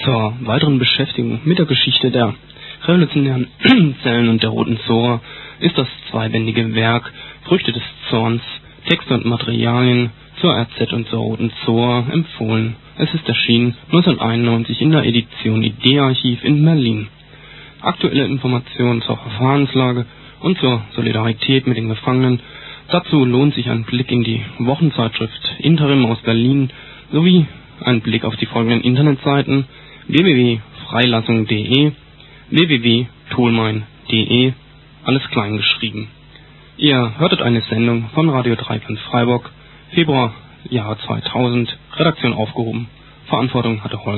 Zur weiteren Beschäftigung mit der Geschichte der revolutionären Zellen und der Roten Zora ist das zweibändige Werk Früchte des Zorns, Texte und Materialien zur RZ und zur Roten Zora empfohlen. Es ist erschienen 1991 in der Edition Idee-Archiv in Berlin. Aktuelle Informationen zur Verfahrenslage und zur Solidarität mit den Gefangenen. Dazu lohnt sich ein Blick in die Wochenzeitschrift Interim aus Berlin sowie ein Blick auf die folgenden Internetseiten: www.freilassung.de, www.tolmein.de, alles klein geschrieben. Ihr hörtet eine Sendung von Radio Dreikland Freiburg, Februar Jahre 2000, Redaktion aufgehoben, Verantwortung hatte Holger